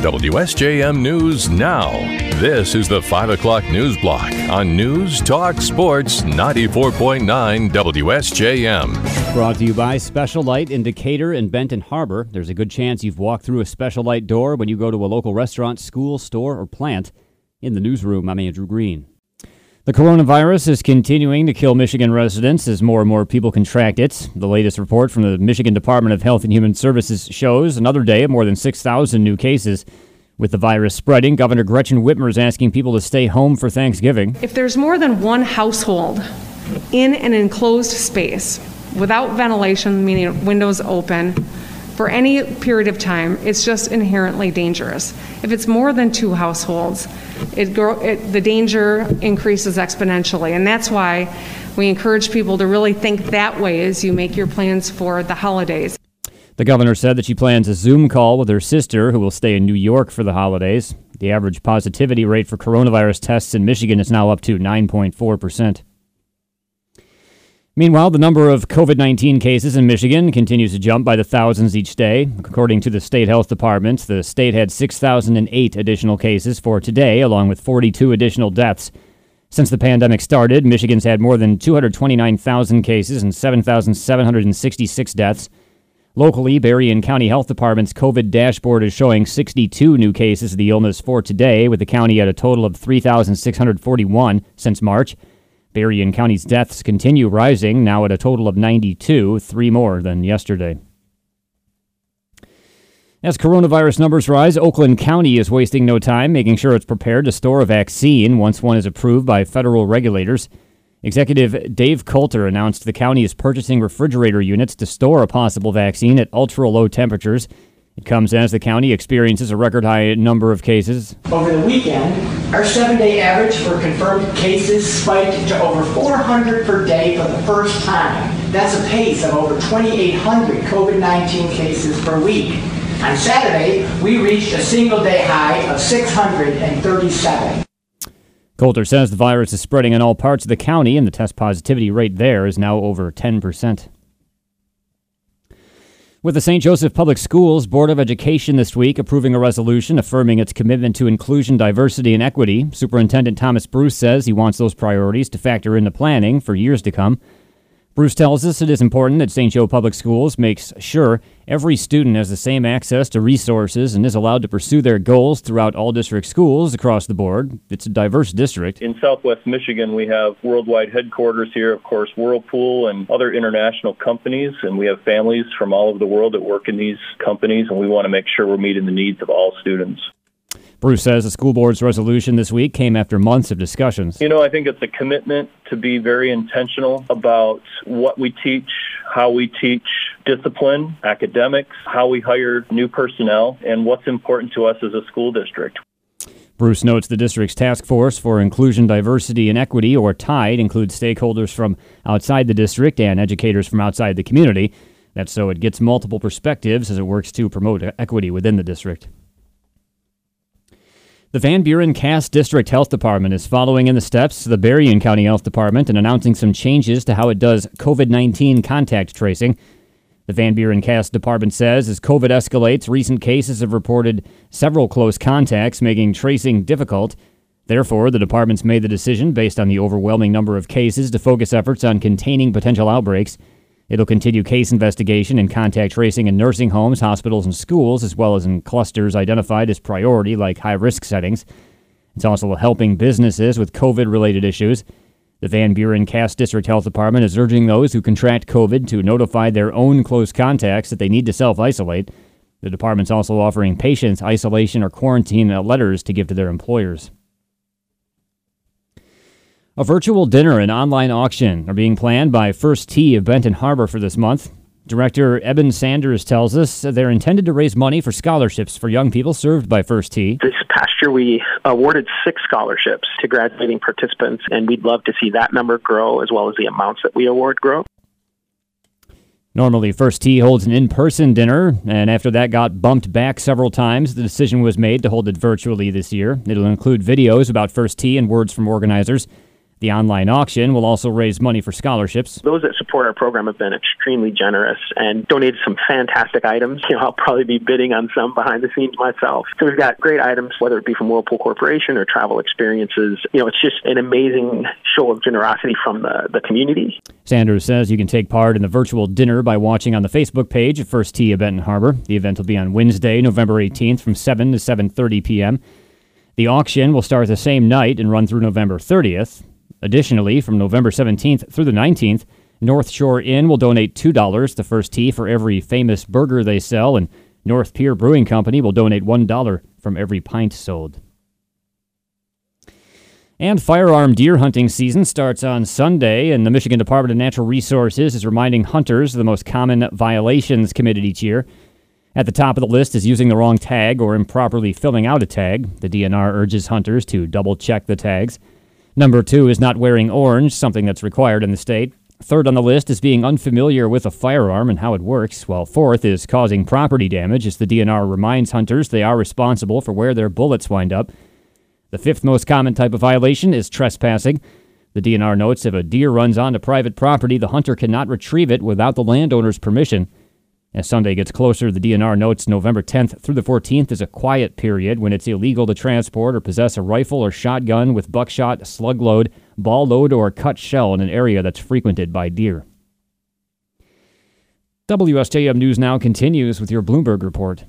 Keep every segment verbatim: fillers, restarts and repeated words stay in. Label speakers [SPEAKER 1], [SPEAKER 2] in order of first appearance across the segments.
[SPEAKER 1] W S J M News Now. This is the five o'clock news block on News Talk Sports ninety-four point nine W S J M.
[SPEAKER 2] Brought to you by Special Light in Decatur and Benton Harbor. There's a good chance you've walked through a Special Light door when you go to a local restaurant, school, store, or plant. In the newsroom, I'm Andrew Green. The coronavirus is continuing to kill Michigan residents as more and more people contract it. The latest report from the Michigan Department of Health and Human Services shows another day of more than six thousand new cases. With the virus spreading, Governor Gretchen Whitmer is asking people to stay home for Thanksgiving.
[SPEAKER 3] If there's more than one household in an enclosed space without ventilation, meaning windows open, for any period of time, it's just inherently dangerous. If it's more than two households, it, grow, it the danger increases exponentially, and that's why we encourage people to really think that way as you make your plans for the holidays.
[SPEAKER 2] The governor said that she plans a Zoom call with her sister, who will stay in New York for the holidays. The average positivity rate for coronavirus tests in Michigan is now up to nine point four percent. Meanwhile, the number of COVID nineteen cases in Michigan continues to jump by the thousands each day. According to the state health department, the state had six thousand eight additional cases for today, along with forty-two additional deaths. Since the pandemic started, Michigan's had more than two hundred twenty-nine thousand cases and seven thousand seven hundred sixty-six deaths. Locally, Berrien County Health Department's COVID dashboard is showing sixty-two new cases of the illness for today, with the county at a total of three thousand six hundred forty-one since March. Berrien County's deaths continue rising, now at a total of ninety-two, three more than yesterday. As coronavirus numbers rise, Oakland County is wasting no time making sure it's prepared to store a vaccine once one is approved by federal regulators. Executive Dave Coulter announced the county is purchasing refrigerator units to store a possible vaccine at ultra-low temperatures. It comes as the county experiences a record-high number of cases.
[SPEAKER 4] Over the weekend, our seven-day average for confirmed cases spiked to over four hundred per day for the first time. That's a pace of over twenty-eight hundred COVID nineteen cases per week. On Saturday, we reached a single-day high of six hundred thirty-seven.
[SPEAKER 2] Coulter says the virus is spreading in all parts of the county, and the test positivity rate there is now over ten percent. With the Saint Joseph Public Schools Board of Education this week approving a resolution affirming its commitment to inclusion, diversity, and equity, Superintendent Thomas Bruce says he wants those priorities to factor into planning for years to come. Bruce tells us it is important that Saint Joe Public Schools makes sure every student has the same access to resources and is allowed to pursue their goals throughout all district schools across the board. It's a diverse district.
[SPEAKER 5] In Southwest Michigan, we have worldwide headquarters here, of course, Whirlpool and other international companies, and we have families from all over the world that work in these companies, and we want to make sure we're meeting the needs of all students.
[SPEAKER 2] Bruce says the school board's resolution this week came after months of discussions.
[SPEAKER 5] You know, I think it's a commitment to be very intentional about what we teach, how we teach, discipline, academics, how we hire new personnel, and what's important to us as a school district.
[SPEAKER 2] Bruce notes the district's task force for inclusion, diversity, and equity, or TIDE, includes stakeholders from outside the district and educators from outside the community. That's so it gets multiple perspectives as it works to promote equity within the district. The Van Buren Cass District Health Department is following in the steps of the Berrien County Health Department and announcing some changes to how it does COVID nineteen contact tracing. The Van Buren Cass Department says as COVID escalates, recent cases have reported several close contacts, making tracing difficult. Therefore, the department's made the decision, based on the overwhelming number of cases, to focus efforts on containing potential outbreaks. It'll continue case investigation and contact tracing in nursing homes, hospitals, and schools, as well as in clusters identified as priority, like high-risk settings. It's also helping businesses with COVID-related issues. The Van Buren Cass District Health Department is urging those who contract COVID to notify their own close contacts that they need to self-isolate. The department's also offering patients isolation or quarantine letters to give to their employers. A virtual dinner and online auction are being planned by First Tee of Benton Harbor for this month. Director Eben Sanders tells us they're intended to raise money for scholarships for young people served by First Tee.
[SPEAKER 6] This past year, we awarded six scholarships to graduating participants, and we'd love to see that number grow as well as the amounts that we award grow.
[SPEAKER 2] Normally, First Tee holds an in-person dinner, and after that got bumped back several times, the decision was made to hold it virtually this year. It'll include videos about First Tee and words from organizers. The online auction will also raise money for scholarships.
[SPEAKER 6] Those that support our program have been extremely generous and donated some fantastic items. You know, I'll probably be bidding on some behind the scenes myself. So we've got great items, whether it be from Whirlpool Corporation or travel experiences. You know, it's just an amazing show of generosity from the, the community.
[SPEAKER 2] Sanders says you can take part in the virtual dinner by watching on the Facebook page of First Tee of Benton Harbor. The event will be on Wednesday, November eighteenth from seven to seven thirty p.m. The auction will start the same night and run through November thirtieth. Additionally, from November seventeenth through the nineteenth, North Shore Inn will donate two dollars to First Tee for every famous burger they sell, and North Pier Brewing Company will donate one dollar from every pint sold. And firearm deer hunting season starts on Sunday, and the Michigan Department of Natural Resources is reminding hunters of the most common violations committed each year. At the top of the list is using the wrong tag or improperly filling out a tag. The D N R urges hunters to double-check the tags. Number two is not wearing orange, something that's required in the state. Third on the list is being unfamiliar with a firearm and how it works, while fourth is causing property damage, as the D N R reminds hunters they are responsible for where their bullets wind up. The fifth most common type of violation is trespassing. The D N R notes if a deer runs onto private property, the hunter cannot retrieve it without the landowner's permission. As Sunday gets closer, the D N R notes November tenth through the fourteenth is a quiet period when it's illegal to transport or possess a rifle or shotgun with buckshot, slug load, ball load, or cut shell in an area that's frequented by deer. W S J M News Now continues with your Bloomberg report.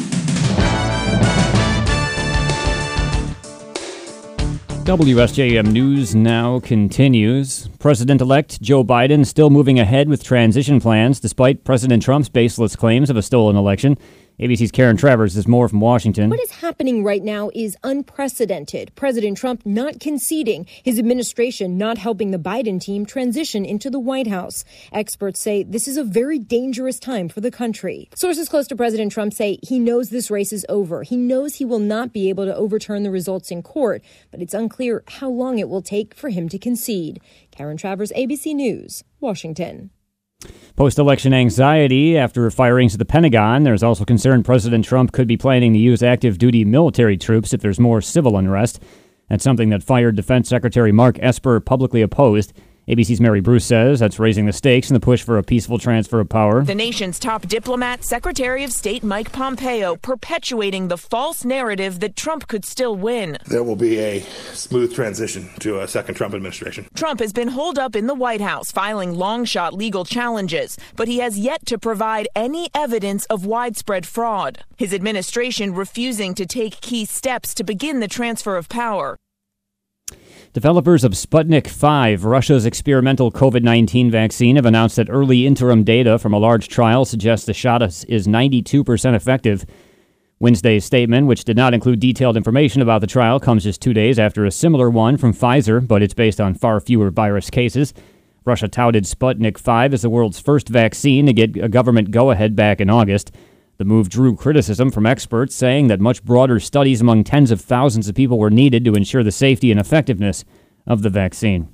[SPEAKER 2] W S J M News Now continues. President-elect Joe Biden still moving ahead with transition plans despite President Trump's baseless claims of a stolen election. A B C's Karen Travers has more from Washington.
[SPEAKER 7] What is happening right now is unprecedented. President Trump not conceding, his administration not helping the Biden team transition into the White House. Experts say this is a very dangerous time for the country. Sources close to President Trump say he knows this race is over. He knows he will not be able to overturn the results in court, but it's unclear how long it will take for him to concede. Karen Travers, A B C News, Washington.
[SPEAKER 2] Post-election anxiety after firings at the Pentagon. There's also concern President Trump could be planning to use active-duty military troops if there's more civil unrest. That's something that fired Defense Secretary Mark Esper publicly opposed. A B C's Mary Bruce says that's raising the stakes in the push for a peaceful transfer of power.
[SPEAKER 8] The nation's top diplomat, Secretary of State Mike Pompeo, perpetuating the false narrative that Trump could still win.
[SPEAKER 9] There will be a smooth transition to a second Trump administration.
[SPEAKER 8] Trump has been holed up in the White House, filing long-shot legal challenges, but he has yet to provide any evidence of widespread fraud. His administration refusing to take key steps to begin the transfer of power.
[SPEAKER 2] Developers of Sputnik five, Russia's experimental COVID nineteen vaccine, have announced that early interim data from a large trial suggests the shot is ninety-two percent effective. Wednesday's statement, which did not include detailed information about the trial, comes just two days after a similar one from Pfizer, but it's based on far fewer virus cases. Russia touted Sputnik five as the world's first vaccine to get a government go-ahead back in August. The move drew criticism from experts, saying that much broader studies among tens of thousands of people were needed to ensure the safety and effectiveness of the vaccine.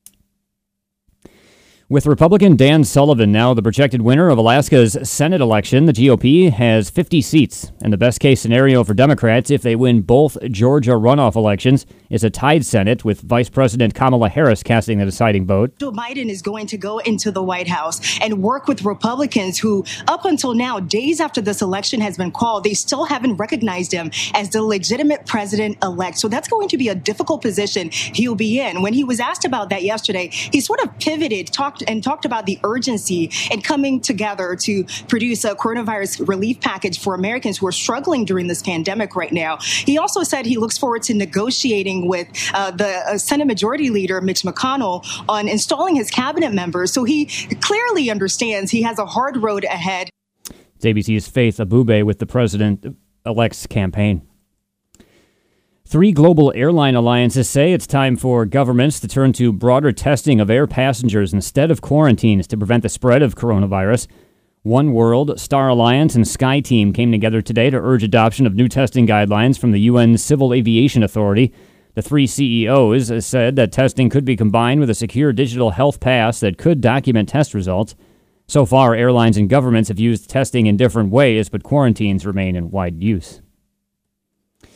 [SPEAKER 2] With Republican Dan Sullivan now the projected winner of Alaska's Senate election, the G O P has fifty seats, and the best-case scenario for Democrats, if they win both Georgia runoff elections, is a tied Senate, with Vice President Kamala Harris casting the deciding vote.
[SPEAKER 10] Joe Biden is going to go into the White House and work with Republicans who, up until now, days after this election has been called, they still haven't recognized him as the legitimate president-elect. So that's going to be a difficult position he'll be in. When he was asked about that yesterday, he sort of pivoted, talked and talked about the urgency in coming together to produce a coronavirus relief package for Americans who are struggling during this pandemic right now. He also said he looks forward to negotiating with uh, the uh, Senate Majority Leader, Mitch McConnell, on installing his cabinet members. So he clearly understands he has a hard road ahead.
[SPEAKER 2] It's A B C's Faith Abube with the president-elect's campaign. Three global airline alliances say it's time for governments to turn to broader testing of air passengers instead of quarantines to prevent the spread of coronavirus. One World, Star Alliance, and SkyTeam came together today to urge adoption of new testing guidelines from the U N Civil Aviation Authority. The three C E Os said that testing could be combined with a secure digital health pass that could document test results. So far, airlines and governments have used testing in different ways, but quarantines remain in wide use.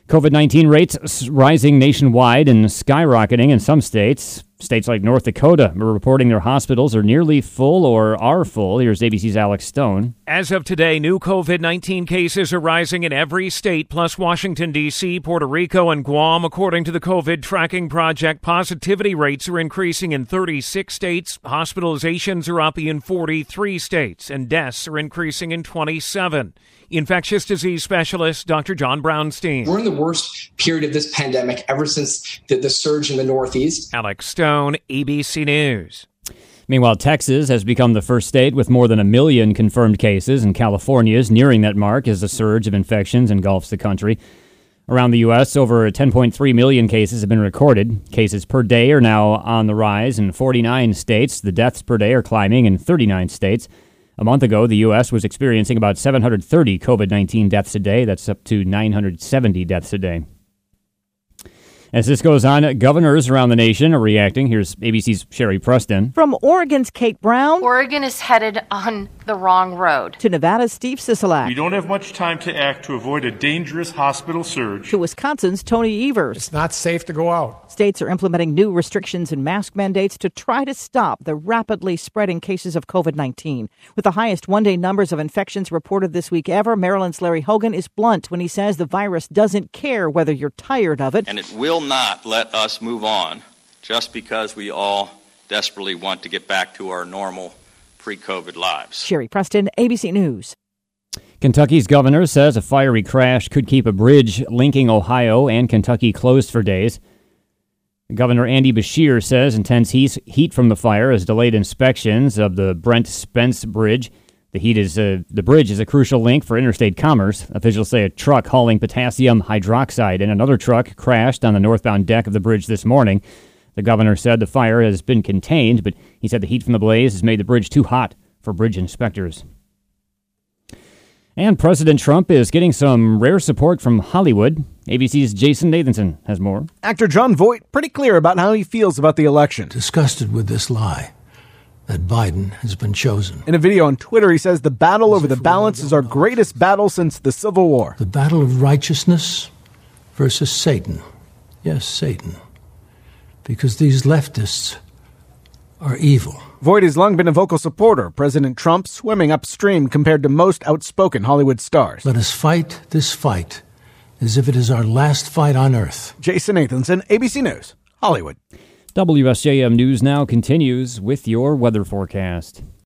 [SPEAKER 2] COVID nineteen rates rising nationwide and skyrocketing in some states. States like North Dakota are reporting their hospitals are nearly full or are full. Here's A B C's Alex Stone.
[SPEAKER 11] As of today, new COVID nineteen cases are rising in every state, plus Washington, D C, Puerto Rico, and Guam. According to the COVID Tracking Project, positivity rates are increasing in thirty-six states, hospitalizations are up in forty-three states, and deaths are increasing in twenty-seven. Infectious disease specialist Doctor John Brownstein.
[SPEAKER 12] We're in the worst period of this pandemic ever since the, the surge in the Northeast.
[SPEAKER 11] Alex Stone, A B C News.
[SPEAKER 2] Meanwhile, Texas has become the first state with more than a million confirmed cases, and California is nearing that mark as a surge of infections engulfs the country. Around the U S, over ten point three million cases have been recorded. Cases per day are now on the rise in forty-nine states. The deaths per day are climbing in thirty-nine states. A month ago, the U S was experiencing about seven hundred thirty COVID nineteen deaths a day. That's up to nine hundred seventy deaths a day. As this goes on, governors around the nation are reacting. Here's A B C's Sherry Preston.
[SPEAKER 13] From Oregon's Kate Brown.
[SPEAKER 14] Oregon is headed on the wrong road.
[SPEAKER 13] To Nevada's Steve Sisolak.
[SPEAKER 15] We don't have much time to act to avoid a dangerous hospital surge.
[SPEAKER 13] To Wisconsin's Tony Evers.
[SPEAKER 16] It's not safe to go out.
[SPEAKER 13] States are implementing new restrictions and mask mandates to try to stop the rapidly spreading cases of COVID nineteen. With the highest one-day numbers of infections reported this week ever, Maryland's Larry Hogan is blunt when he says the virus doesn't care whether you're tired of it.
[SPEAKER 17] And it will not let us move on just because we all desperately want to get back to our normal pre-COVID lives.
[SPEAKER 13] Sherry Preston, A B C News.
[SPEAKER 2] Kentucky's governor says a fiery crash could keep a bridge linking Ohio and Kentucky closed for days. Governor Andy Beshear says intense heat from the fire has delayed inspections of the Brent Spence Bridge. The heat is uh, the bridge is a crucial link for interstate commerce. Officials say a truck hauling potassium hydroxide and another truck crashed on the northbound deck of the bridge this morning. The governor said the fire has been contained, but he said the heat from the blaze has made the bridge too hot for bridge inspectors. And President Trump is getting some rare support from Hollywood. A B C's Jason Nathanson has more.
[SPEAKER 18] Actor Jon Voight pretty clear about how he feels about the election.
[SPEAKER 19] Disgusted with this lie that Biden has been chosen.
[SPEAKER 18] In a video on Twitter, he says the battle over the balance is our greatest battle since the Civil War.
[SPEAKER 19] The battle of righteousness versus Satan. Yes, Satan. Because these leftists are evil.
[SPEAKER 18] Voight has long been a vocal supporter of President Trump, swimming upstream compared to most outspoken Hollywood stars.
[SPEAKER 19] Let us fight this fight as if it is our last fight on earth.
[SPEAKER 18] Jason Nathanson, A B C News, Hollywood.
[SPEAKER 2] W S J M News Now continues with your weather forecast.